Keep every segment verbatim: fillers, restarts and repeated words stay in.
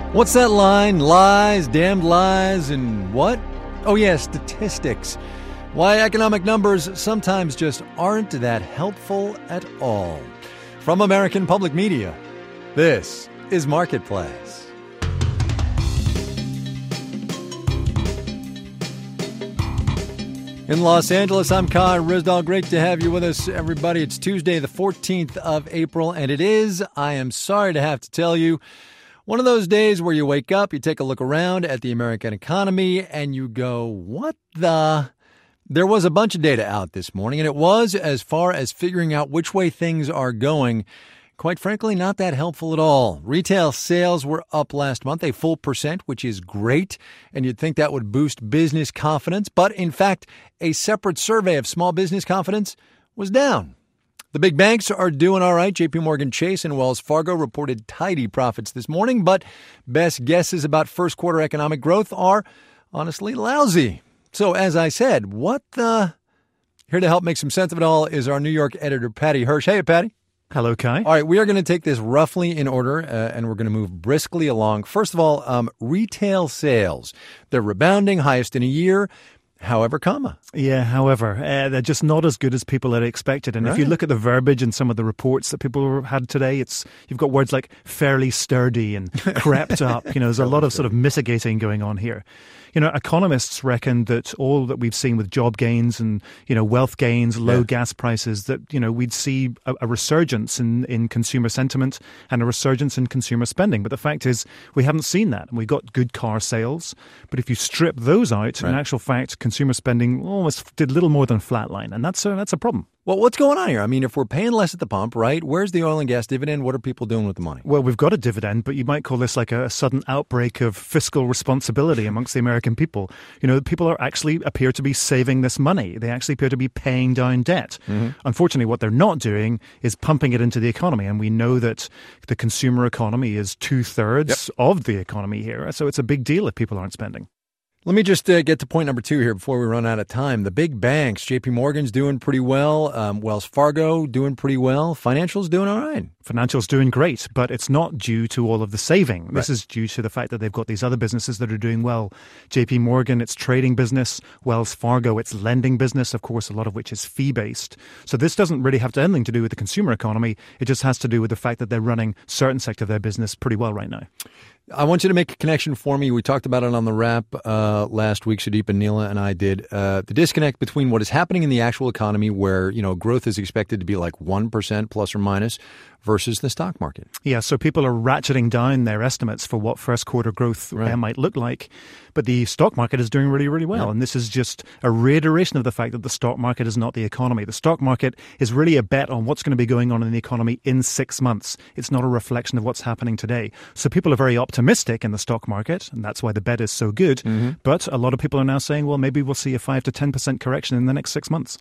What's that line? Lies, damned lies, and what? Oh, yeah, statistics. Why economic numbers sometimes just aren't that helpful at all. From American Public Media, this is Marketplace. In Los Angeles, I'm Kai Ryssdal. Great to have you with us, everybody. It's Tuesday, the fourteenth of April, and it is, I am sorry to have to tell you, one of those days where you wake up, you take a look around at the American economy, and you go, what the... There was a bunch of data out this morning, and it was, as far as figuring out which way things are going, quite frankly, not that helpful at all. Retail sales were up last month, a full percent, which is great, and you'd think that would boost business confidence. But in fact, a separate survey of small business confidence was down. The big banks are doing all right. J P Morgan Chase and Wells Fargo reported tidy profits this morning, but best guesses about first quarter economic growth are honestly lousy. So as I said, what the... Here to help make some sense of it all is our New York editor, Patty Hirsch. Hey, Patty. Hello, Kai. All right, we are going to take this roughly in order, uh, and we're going to move briskly along. First of all, um, retail sales. They're rebounding, highest in a year. However, comma. Yeah, however, uh, they're just not as good as people had expected. And right. If you look at the verbiage in some of the reports that people had today, it's you've got words like fairly sturdy and crept up. You know, there's a lot of sort of mitigating going on here. You know, economists reckon that all that we've seen with job gains and, you know, wealth gains, low yeah. gas prices, that, you know, we'd see a, a resurgence in, in consumer sentiment and a resurgence in consumer spending. But the fact is, we haven't seen that. And we've got good car sales. But if you strip those out, right. in actual fact, consumer spending almost did little more than flatline. And that's a, that's a problem. Well, what's going on here? I mean, if we're paying less at the pump, right, where's the oil and gas dividend? What are people doing with the money? Well, we've got a dividend, but you might call this like a, a sudden outbreak of fiscal responsibility amongst the American people. You know, people are actually appear to be saving this money. They actually appear to be paying down debt. Mm-hmm. Unfortunately, what they're not doing is pumping it into the economy. And we know that the consumer economy is two-thirds yep. of the economy here. So it's a big deal if people aren't spending. Let me just uh, get to point number two here before we run out of time. The big banks, J P Morgan's doing pretty well. Um, Wells Fargo doing pretty well. Financial's doing all right. Financial's doing great, but it's not due to all of the saving. Right. This is due to the fact that they've got these other businesses that are doing well. J P Morgan, its trading business. Wells Fargo, its lending business, of course, a lot of which is fee-based. So this doesn't really have anything to do with the consumer economy. It just has to do with the fact that they're running certain sector of their business pretty well right now. I want you to make a connection for me. We talked about it on the wrap uh, last week. Sudeep and Neela and I did. Uh, the disconnect between what is happening in the actual economy, where you know growth is expected to be like one percent plus or minus, versus the stock market. Yeah, so people are ratcheting down their estimates for what first quarter growth right. uh, might look like. But the stock market is doing really, really well. Yeah. And this is just a reiteration of the fact that the stock market is not the economy. The stock market is really a bet on what's going to be going on in the economy in six months. It's not a reflection of what's happening today. So people are very optimistic in the stock market, and that's why the bet is so good. Mm-hmm. But a lot of people are now saying, well, maybe we'll see a five to ten percent correction in the next six months.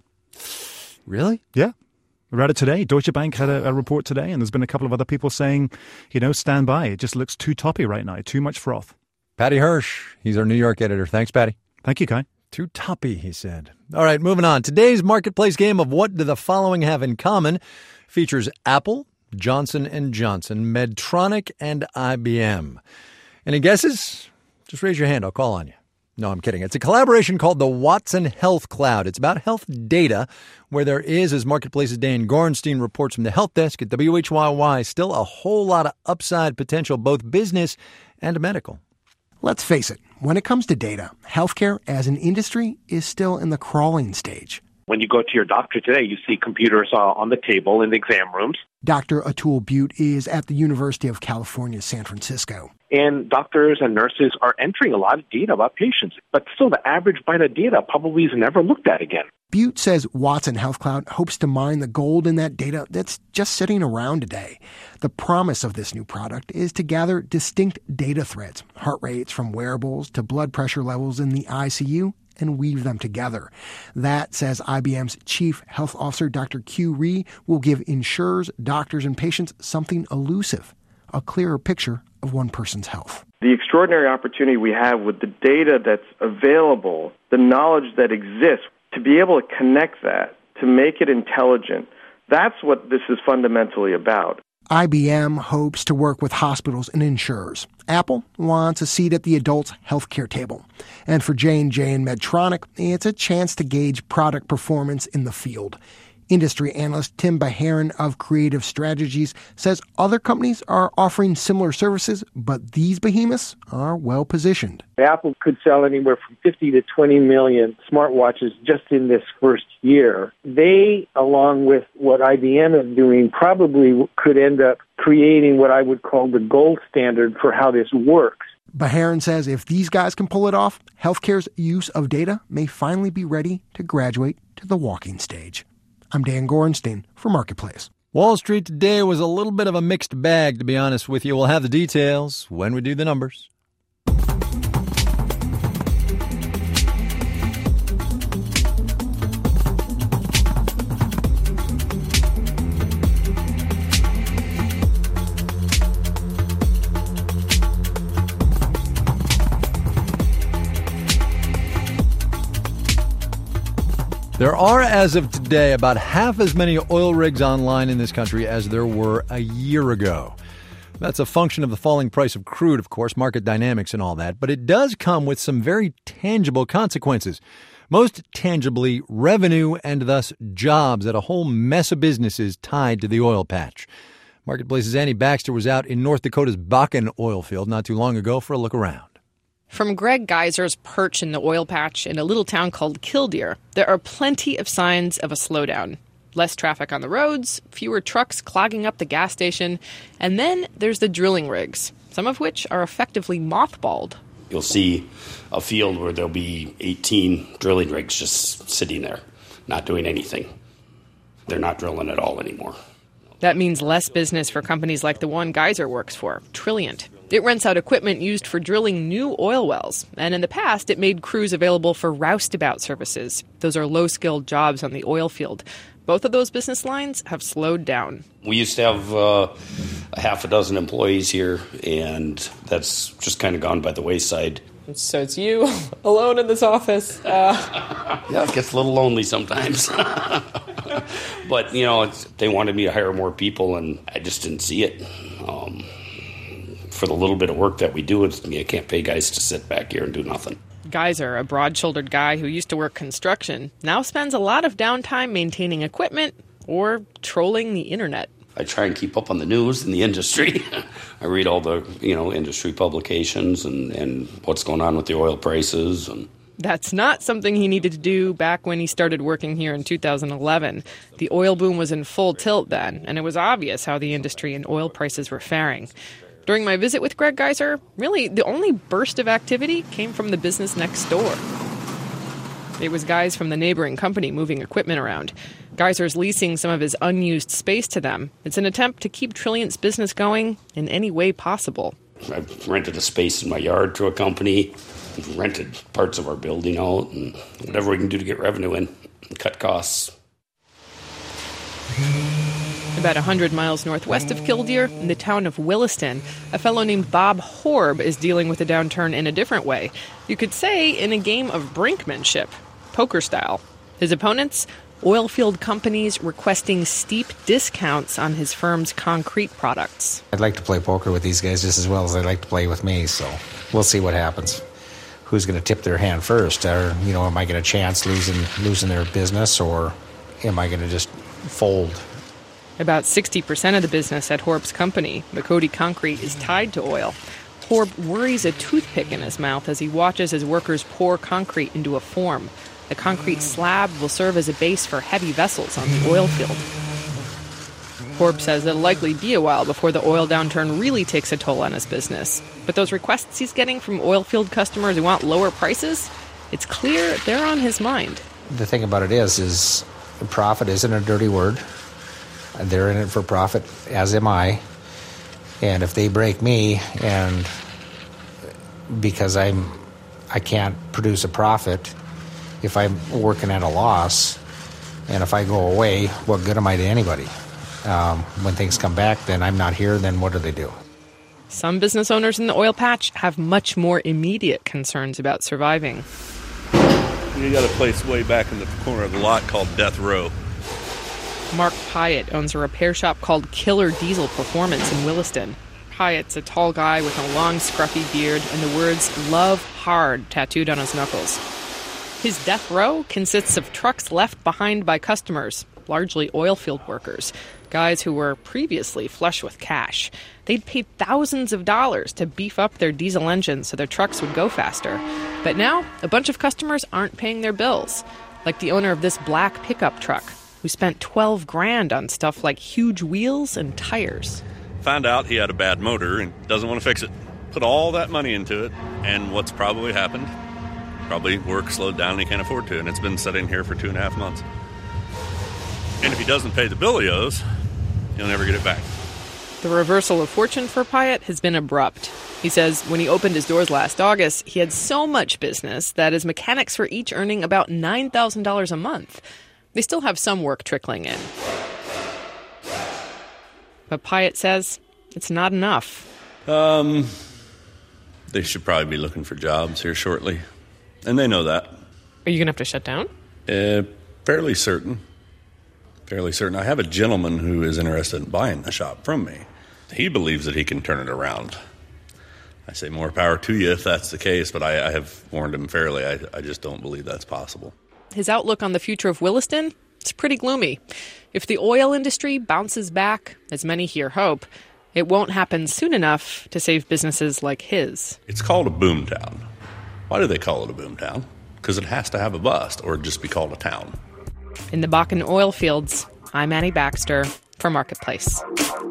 Really? Yeah. We read it today. Deutsche Bank had a, a report today, and there's been a couple of other people saying, you know, stand by. It just looks too toppy right now, too much froth. Patty Hirsch, he's our New York editor. Thanks, Patty. Thank you, Kai. Too toppy, he said. All right, moving on. Today's Marketplace game of What Do the Following Have in Common features Apple, Johnson and Johnson, Medtronic, and I B M. Any guesses? Just raise your hand. I'll call on you. No, I'm kidding. It's a collaboration called the Watson Health Cloud. It's about health data, where there is, as Marketplace's Dan Gorenstein reports from the help desk at W H Y Y, still a whole lot of upside potential, both business and medical. Let's face it, when it comes to data, healthcare as an industry is still in the crawling stage. When you go to your doctor today, you see computers uh, on the table in the exam rooms. Doctor Atul Butte is at the University of California, San Francisco. And doctors and nurses are entering a lot of data about patients. But still, the average byte of data probably is never looked at again. Butte says Watson Health Cloud hopes to mine the gold in that data that's just sitting around today. The promise of this new product is to gather distinct data threads, heart rates from wearables to blood pressure levels in the I C U, and weave them together. That, says I B M's Chief Health Officer Doctor Q Rhee, will give insurers, doctors, and patients something elusive, a clearer picture of one person's health. The extraordinary opportunity we have with the data that's available, the knowledge that exists, to be able to connect that, to make it intelligent, that's what this is fundamentally about. I B M hopes to work with hospitals and insurers. Apple wants a seat at the adults' healthcare table. And for J and J and Medtronic, it's a chance to gauge product performance in the field. Industry analyst Tim Baharin of Creative Strategies says other companies are offering similar services, but these behemoths are well positioned. Apple could sell anywhere from fifty to twenty million smartwatches just in this first year. They, along with what I B M is doing, probably could end up creating what I would call the gold standard for how this works. Baharin says if these guys can pull it off, healthcare's use of data may finally be ready to graduate to the walking stage. I'm Dan Gorenstein for Marketplace. Wall Street today was a little bit of a mixed bag, to be honest with you. We'll have the details when we do the numbers. There are, as of today, about half as many oil rigs online in this country as there were a year ago. That's a function of the falling price of crude, of course, market dynamics and all that, but it does come with some very tangible consequences. Most tangibly, revenue and thus jobs at a whole mess of businesses tied to the oil patch. Marketplace's Annie Baxter was out in North Dakota's Bakken oil field not too long ago for a look around. From Greg Geiser's perch in the oil patch in a little town called Killdeer, there are plenty of signs of a slowdown. Less traffic on the roads, fewer trucks clogging up the gas station, and then there's the drilling rigs, some of which are effectively mothballed. You'll see a field where there'll be eighteen drilling rigs just sitting there, not doing anything. They're not drilling at all anymore. That means less business for companies like the one Geiser works for, Trilliant. It rents out equipment used for drilling new oil wells, and in the past it made crews available for roustabout services. Those are low-skilled jobs on the oil field. Both of those business lines have slowed down. We used to have uh, a half a dozen employees here, and that's just kind of gone by the wayside. So it's you alone in this office. Uh... Yeah, it gets a little lonely sometimes. But, you know, it's, they wanted me to hire more people, and I just didn't see it. Um, for the little bit of work that we do, it's, you can't pay guys to sit back here and do nothing. Geiser, a broad-shouldered guy who used to work construction, now spends a lot of downtime maintaining equipment or trolling the internet. I try and keep up on the news in the industry. I read all the, you know, industry publications and, and what's going on with the oil prices. And that's not something he needed to do back when he started working here in two thousand eleven. The oil boom was in full tilt then, and it was obvious how the industry and oil prices were faring. During my visit with Greg Geiser, really the only burst of activity came from the business next door. It was guys from the neighboring company moving equipment around. Geiser's leasing some of his unused space to them. It's an attempt to keep Trilliant's business going in any way possible. I've rented a space in my yard to a company, rented parts of our building out, and whatever we can do to get revenue in and cut costs. About one hundred miles northwest of Killdeer, in the town of Williston, a fellow named Bob Horb is dealing with a downturn in a different way. You could say in a game of brinkmanship, poker style. His opponents? Oil field companies requesting steep discounts on his firm's concrete products. I'd like to play poker with these guys just as well as they like to play with me, so we'll see what happens. Who's going to tip their hand first? Or, you know, am I going to chance losing losing their business, or am I going to just fold? About sixty percent of the business at Horb's company, McCody Concrete, is tied to oil. Horb worries a toothpick in his mouth as he watches his workers pour concrete into a form. The concrete slab will serve as a base for heavy vessels on the oil field. Horb says it'll likely be a while before the oil downturn really takes a toll on his business. But those requests he's getting from oil field customers who want lower prices, it's clear they're on his mind. The thing about it is, is profit isn't a dirty word. They're in it for profit, as am I. And if they break me, and because I'm, I can't produce a profit, if I'm working at a loss, and if I go away, what good am I to anybody? Um, when things come back, then I'm not here, then what do they do? Some business owners in the oil patch have much more immediate concerns about surviving. You got a place way back in the corner of the lot called Death Row. Mark Pyatt owns a repair shop called Killer Diesel Performance in Williston. Pyatt's a tall guy with a long, scruffy beard and the words "Love Hard" tattooed on his knuckles. His death row consists of trucks left behind by customers, largely oil field workers, guys who were previously flush with cash. They'd paid thousands of dollars to beef up their diesel engines so their trucks would go faster. But now, a bunch of customers aren't paying their bills, like the owner of this black pickup truck, who spent twelve grand on stuff like huge wheels and tires. Found out he had a bad motor and doesn't want to fix it. Put all that money into it, and what's probably happened? Probably work slowed down and he can't afford to, and it's been sitting here for two and a half months. And if he doesn't pay the bill he owes, he'll never get it back. The reversal of fortune for Pyatt has been abrupt. He says when he opened his doors last August, he had so much business that his mechanics were each earning about nine thousand dollars a month. They still have some work trickling in. But Pyatt says it's not enough. Um, they should probably be looking for jobs here shortly. And they know that. Are you going to have to shut down? Uh, fairly certain. Fairly certain. I have a gentleman who is interested in buying the shop from me. He believes that he can turn it around. I say more power to you if that's the case, but I, I have warned him fairly. I, I just don't believe that's possible. His outlook on the future of Williston? It's pretty gloomy. If the oil industry bounces back, as many here hope, it won't happen soon enough to save businesses like his. It's called a boomtown. Why do they call it a boomtown? Because it has to have a bust or just be called a town. In the Bakken oil fields, I'm Annie Baxter for Marketplace.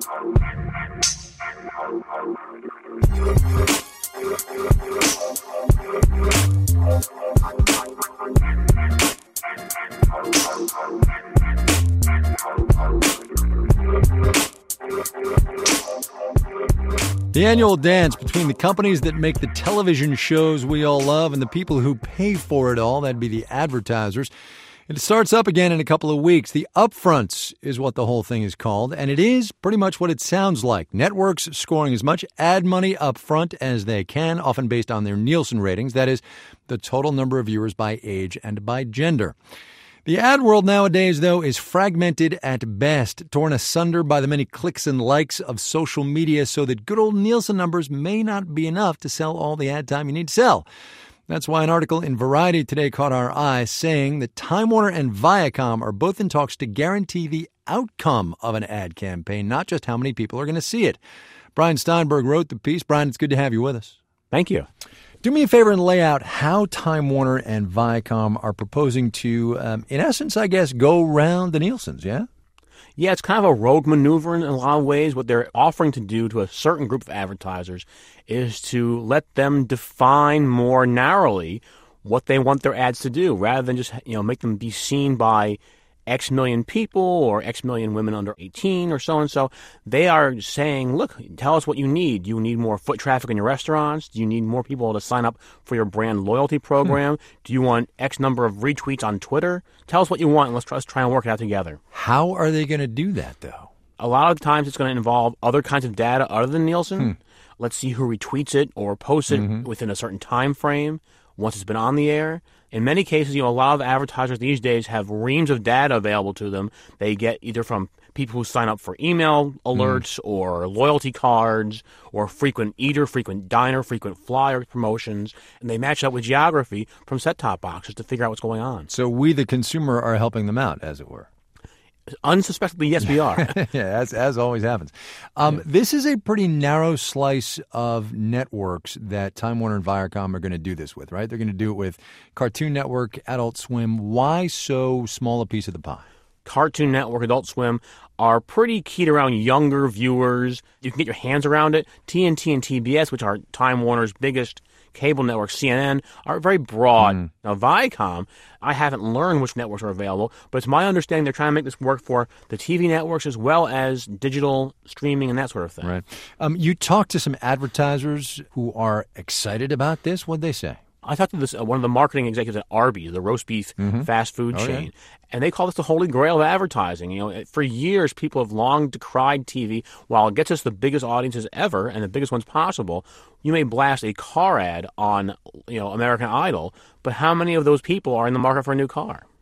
The annual dance between the companies that make the television shows we all love and the people who pay for it all, that'd be the advertisers. It starts up again in a couple of weeks. The upfronts is what the whole thing is called, and it is pretty much what it sounds like. Networks scoring as much ad money up front as they can, often based on their Nielsen ratings, that is, the total number of viewers by age and by gender. The ad world nowadays, though, is fragmented at best, torn asunder by the many clicks and likes of social media so that good old Nielsen numbers may not be enough to sell all the ad time you need to sell. That's why an article in Variety today caught our eye saying that Time Warner and Viacom are both in talks to guarantee the outcome of an ad campaign, not just how many people are going to see it. Brian Steinberg wrote the piece. Brian, it's good to have you with us. Thank you. Do me a favor and lay out how Time Warner and Viacom are proposing to, um, in essence, I guess, go round the Nielsens, yeah? Yeah, it's kind of a rogue maneuver in a lot of ways. What they're offering to do to a certain group of advertisers is to let them define more narrowly what they want their ads to do, rather than just, you know, make them be seen by X million people or X million women under eighteen or so and so. They are saying, look, tell us what you need. Do you need more foot traffic in your restaurants? Do you need more people to sign up for your brand loyalty program? Hmm. Do you want X number of retweets on Twitter? Tell us what you want and let's try, let's try and work it out together. How are they going to do that, though? A lot of times it's going to involve other kinds of data other than Nielsen. Hmm. Let's see who retweets it or posts it mm-hmm. within a certain time frame once it's been on the air. In many cases, you know, a lot of advertisers these days have reams of data available to them. They get either from people who sign up for email alerts mm. or loyalty cards or frequent eater, frequent diner, frequent flyer promotions, and they match up with geography from set-top boxes to figure out what's going on. So we, the consumer, are helping them out, as it were. Unsuspectedly, yes, we are. yeah, as as always happens. Um, yeah. This is a pretty narrow slice of networks that Time Warner and Viacom are going to do this with, right? They're going to do it with Cartoon Network, Adult Swim. Why so small a piece of the pie? Cartoon Network, Adult Swim are pretty keyed around younger viewers. You can get your hands around it. T N T and T B S, which are Time Warner's biggest cable network, C N N, are very broad. Mm. Now, Viacom, I haven't learned which networks are available, but it's my understanding they're trying to make this work for the T V networks as well as digital streaming and that sort of thing. Right. Um, you talked to some advertisers who are excited about this. What'd they say? I talked to this uh, one of the marketing executives at Arby's, the roast beef mm-hmm. fast food oh, chain, yeah. and they call this the holy grail of advertising. You know, for years, people have long decried T V. While it gets us the biggest audiences ever and the biggest ones possible, you may blast a car ad on, you know, American Idol, but how many of those people are in the market for a new car?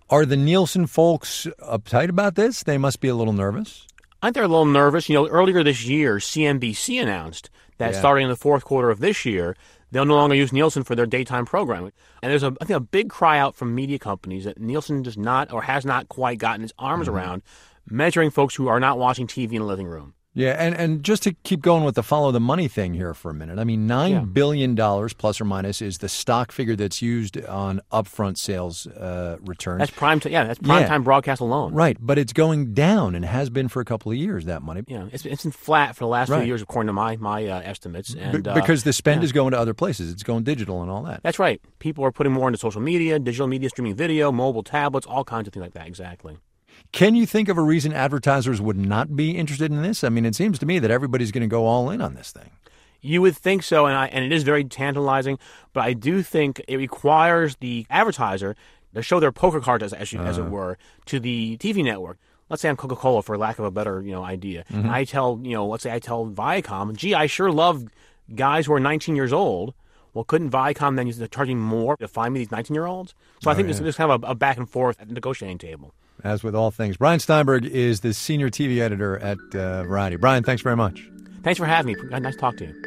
Are the Nielsen folks uptight about this? They must be a little nervous. I think they're a little nervous. You know, earlier this year, C N B C announced that Yeah. starting in the fourth quarter of this year, they'll no longer use Nielsen for their daytime programming. And there's, a, I think, a big cry out from media companies that Nielsen does not or has not quite gotten its arms Mm-hmm. around measuring folks who are not watching T V in the living room. Yeah, and, and just to keep going with the follow the money thing here for a minute, I mean, nine Yeah. billion dollars plus or minus is the stock figure that's used on upfront sales uh, returns. That's prime time. Yeah, that's prime Yeah. time broadcast alone. Right, but it's going down and has been for a couple of years, that money. Yeah, it's it's been flat for the last Right. few years, according to my my uh, estimates. And Be- uh, because the spend yeah. is going to other places. It's going digital and all that. That's right. People are putting more into social media, digital media, streaming video, mobile tablets, all kinds of things like that. Exactly. Can you think of a reason advertisers would not be interested in this? I mean, it seems to me that everybody's going to go all in on this thing. You would think so, and I, and it is very tantalizing. But I do think it requires the advertiser to show their poker cards, as as, you, as it Uh-huh. were, to the T V network. Let's say I'm Coca-Cola, for lack of a better you know idea. Mhm. And I tell you know, let's say I tell Viacom, gee, I sure love guys who are nineteen years old. Well, couldn't Viacom then use the charging more to find me these nineteen-year-olds? So I Oh, think yeah. there's, there's kind of a, a back and forth at the negotiating table. As with all things. Brian Steinberg is the senior T V editor at uh, Variety. Brian, thanks very much. Thanks for having me. Nice to talk to you.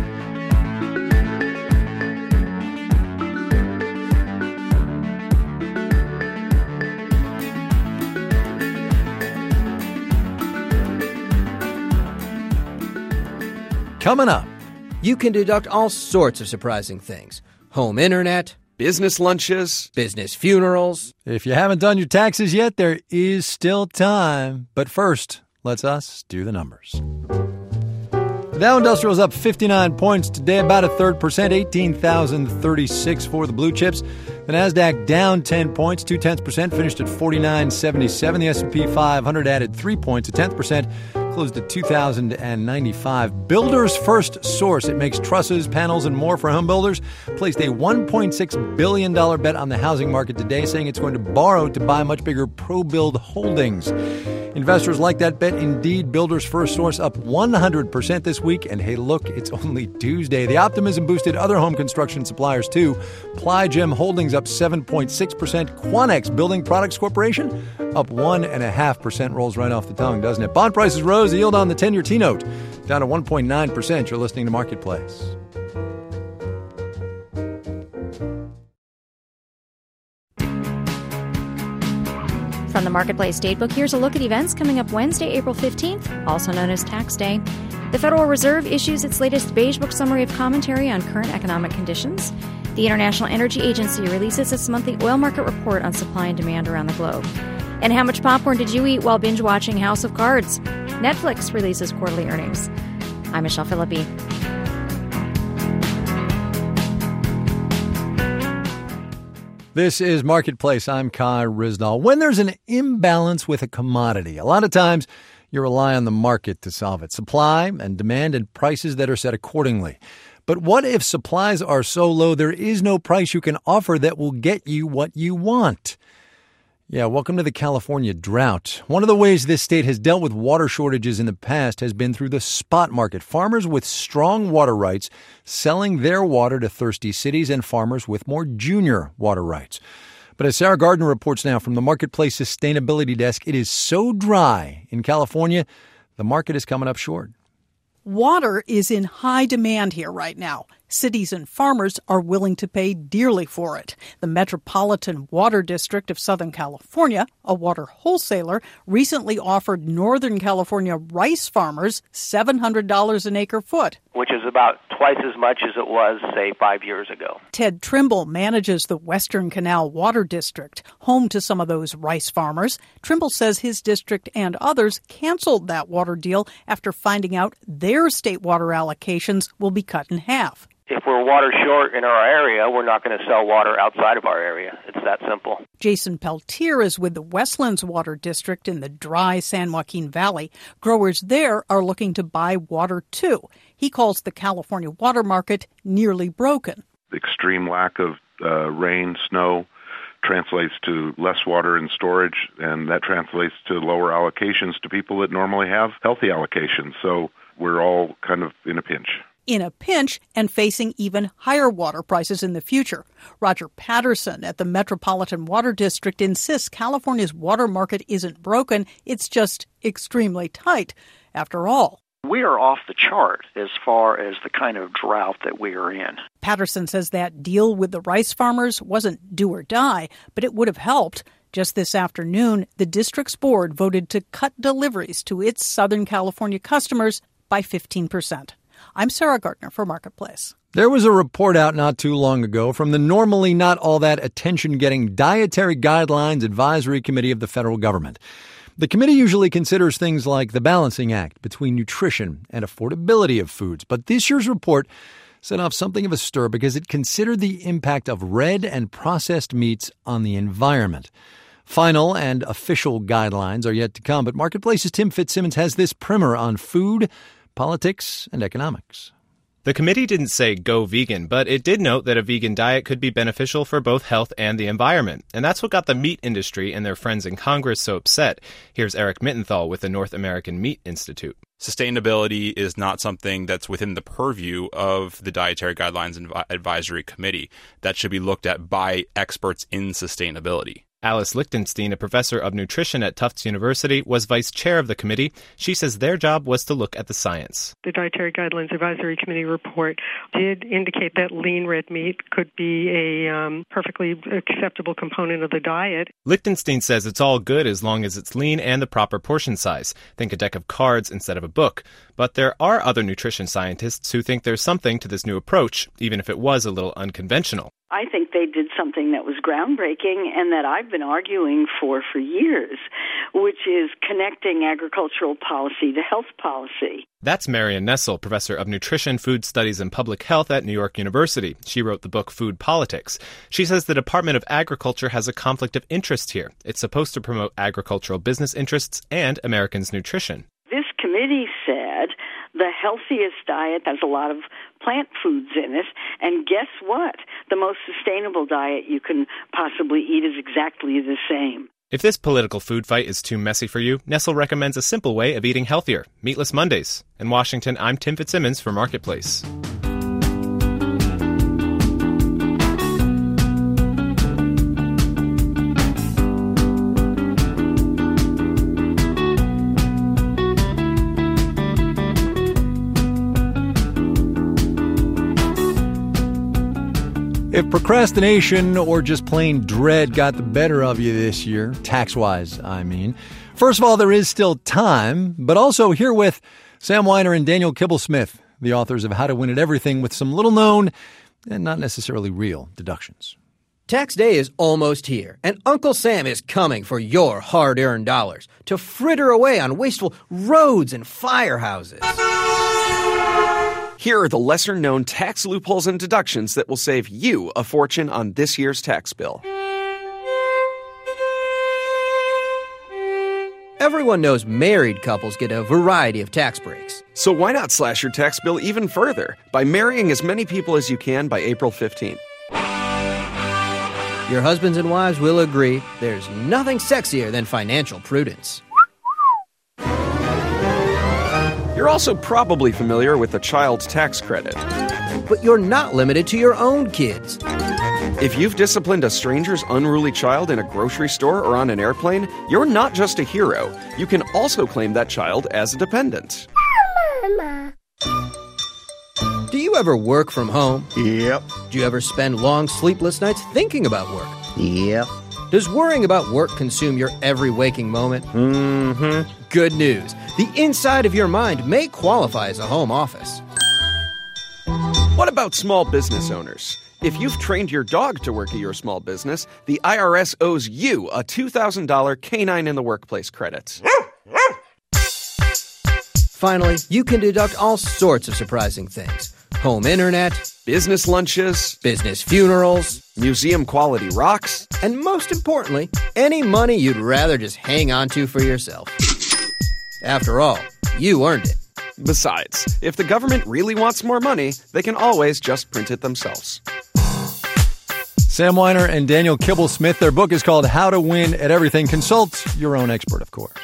Coming up. You can deduct all sorts of surprising things. Home internet, business lunches, business funerals. If you haven't done your taxes yet, there is still time. But first, let's us do the numbers. The Dow Industrial is up fifty-nine points today, about a third percent, eighteen thousand thirty-six for the blue chips. The Nasdaq down ten points, two tenths percent, finished at forty-nine seventy-seven. The S and P five hundred added three points, a tenth percent, closed at two thousand ninety-five. Builders First Source, it makes trusses, panels, and more for home builders, placed a one point six billion dollars bet on the housing market today, saying it's going to borrow to buy much bigger ProBuild holdings. Investors like that bet. Indeed, Builders First Source up one hundred percent this week. And hey, look, it's only Tuesday. The optimism boosted other home construction suppliers, too. Plygem Holdings up seven point six percent. Quanex Building Products Corporation up one point five percent. Rolls right off the tongue, doesn't it? Bond prices rose. The yield on the ten-year T-note down to one point nine percent. You're listening to Marketplace. From the Marketplace Datebook, here's a look at events coming up Wednesday, April fifteenth, also known as Tax Day. The Federal Reserve issues its latest Beige Book summary of commentary on current economic conditions. The International Energy Agency releases its monthly oil market report on supply and demand around the globe. And how much popcorn did you eat while binge-watching House of Cards? Netflix releases quarterly earnings. I'm Michelle Philippi. This is Marketplace. I'm Kai Rizdal. When there's an imbalance with a commodity, a lot of times you rely on the market to solve it. Supply and demand and prices that are set accordingly. But what if supplies are so low there is no price you can offer that will get you what you want? Yeah, welcome to the California drought. One of the ways this state has dealt with water shortages in the past has been through the spot market. Farmers with strong water rights selling their water to thirsty cities and farmers with more junior water rights. But as Sarah Gardner reports now from the Marketplace Sustainability Desk, it is so dry in California, the market is coming up short. Water is in high demand here right now. Cities and farmers are willing to pay dearly for it. The Metropolitan Water District of Southern California, a water wholesaler, recently offered Northern California rice farmers seven hundred dollars an acre foot, which is about twice as much as it was, say, five years ago. Ted Trimble manages the Western Canal Water District, home to some of those rice farmers. Trimble says his district and others canceled that water deal after finding out their state water allocations will be cut in half. If we're water short in our area, we're not going to sell water outside of our area. It's that simple. Jason Peltier is with the Westlands Water District in the dry San Joaquin Valley. Growers there are looking to buy water, too. He calls the California water market nearly broken. The extreme lack of uh, rain, snow, translates to less water in storage, and that translates to lower allocations to people that normally have healthy allocations. So we're all kind of in a pinch. in a pinch and facing even higher water prices in the future. Roger Patterson at the Metropolitan Water District insists California's water market isn't broken, it's just extremely tight. After all, we are off the chart as far as the kind of drought that we are in. Patterson says that deal with the rice farmers wasn't do or die, but it would have helped. Just this afternoon, the district's board voted to cut deliveries to its Southern California customers by fifteen percent. I'm Sarah Gardner for Marketplace. There was a report out not too long ago from the normally not all that attention-getting Dietary Guidelines Advisory Committee of the federal government. The committee usually considers things like the balancing act between nutrition and affordability of foods. But this year's report set off something of a stir because it considered the impact of red and processed meats on the environment. Final and official guidelines are yet to come, but Marketplace's Tim Fitzsimmons has this primer on food, politics, and economics. The committee didn't say go vegan, but it did note that a vegan diet could be beneficial for both health and the environment. And that's what got the meat industry and their friends in Congress so upset. Here's Eric Mittenthal with the North American Meat Institute. Sustainability is not something that's within the purview of the Dietary Guidelines Advisory Committee. That should be looked at by experts in sustainability. Alice Lichtenstein, a professor of nutrition at Tufts University, was vice chair of the committee. She says their job was to look at the science. The Dietary Guidelines Advisory Committee report did indicate that lean red meat could be a um, perfectly acceptable component of the diet. Lichtenstein says it's all good as long as it's lean and the proper portion size. Think a deck of cards instead of a book. But there are other nutrition scientists who think there's something to this new approach, even if it was a little unconventional. I think they did something that was groundbreaking and that I've been arguing for for years, which is connecting agricultural policy to health policy. That's Marion Nessel, professor of nutrition, food studies, and public health at New York University. She wrote the book Food Politics. She says the Department of Agriculture has a conflict of interest here. It's supposed to promote agricultural business interests and Americans' nutrition. This committee said the healthiest diet has a lot of plant foods in it, and guess what? The most sustainable diet you can possibly eat is exactly the same. If this political food fight is too messy for you, Nessel recommends a simple way of eating healthier, Meatless Mondays. In Washington, I'm Tim Fitzsimmons for Marketplace. If procrastination or just plain dread got the better of you this year, tax-wise, I mean, first of all, there is still time, but also here with Sam Weiner and Daniel Kibblesmith, the authors of How to Win at Everything, with some little-known and not necessarily real deductions. Tax day is almost here, and Uncle Sam is coming for your hard-earned dollars to fritter away on wasteful roads and firehouses. Here are the lesser-known tax loopholes and deductions that will save you a fortune on this year's tax bill. Everyone knows married couples get a variety of tax breaks. So why not slash your tax bill even further by marrying as many people as you can by April fifteenth? Your husbands and wives will agree there's nothing sexier than financial prudence. You're also probably familiar with the child tax credit. But you're not limited to your own kids. If you've disciplined a stranger's unruly child in a grocery store or on an airplane, you're not just a hero. You can also claim that child as a dependent. Mama. Do you ever work from home? Yep. Do you ever spend long sleepless nights thinking about work? Yep. Does worrying about work consume your every waking moment? Mm-hmm. Good news. The inside of your mind may qualify as a home office. What about small business owners? If you've trained your dog to work at your small business, the I R S owes you a two thousand dollars Canine in the Workplace credit. Finally, you can deduct all sorts of surprising things. Home internet, business lunches, business funerals, museum quality rocks, and most importantly, any money you'd rather just hang on to for yourself. After all, you earned it. Besides, if the government really wants more money, they can always just print it themselves. Sam Weiner and Daniel Kibblesmith, their book is called How to Win at Everything. Consult your own expert, of course.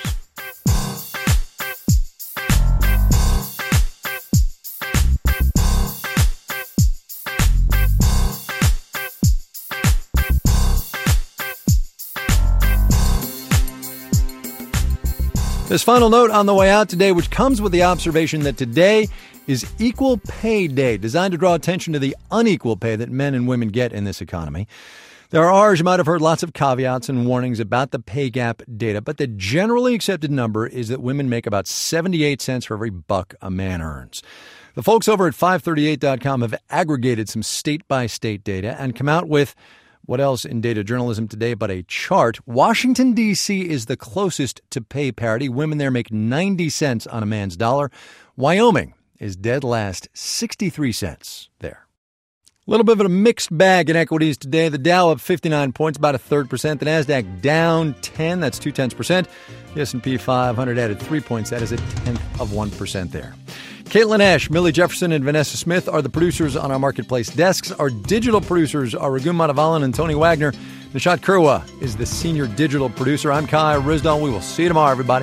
This final note on the way out today, which comes with the observation that today is Equal Pay Day, designed to draw attention to the unequal pay that men and women get in this economy. There are, as you might have heard, lots of caveats and warnings about the pay gap data, but the generally accepted number is that women make about seventy-eight cents for every buck a man earns. The folks over at five thirty-eight dot com have aggregated some state-by-state data and come out with what else in data journalism today but a chart. Washington, D C is the closest to pay parity. Women there make ninety cents on a man's dollar. Wyoming is dead last, sixty-three cents there. A little bit of a mixed bag in equities today. The Dow up fifty-nine points, about a third percent. The Nasdaq down ten, that's two tenths percent. The S and P five hundred added three points, that is a tenth of one percent there. Caitlin Ash, Millie Jefferson, and Vanessa Smith are the producers on our Marketplace desks. Our digital producers are Raghu Madhavalan and Tony Wagner. Nishat Kurwa is the senior digital producer. I'm Kai Ryssdal. We will see you tomorrow, everybody.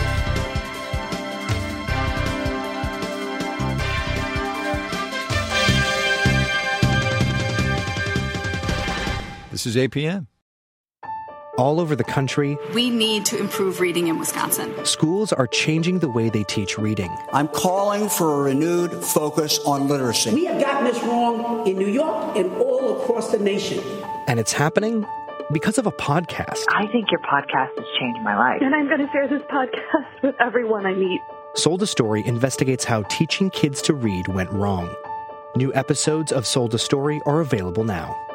This is A P M. All over the country, we need to improve reading in Wisconsin. Schools are changing the way they teach reading. I'm calling for a renewed focus on literacy. We have gotten this wrong in New York and all across the nation. And it's happening because of a podcast. I think your podcast has changed my life. And I'm going to share this podcast with everyone I meet. Sold a Story investigates how teaching kids to read went wrong. New episodes of Sold a Story are available now.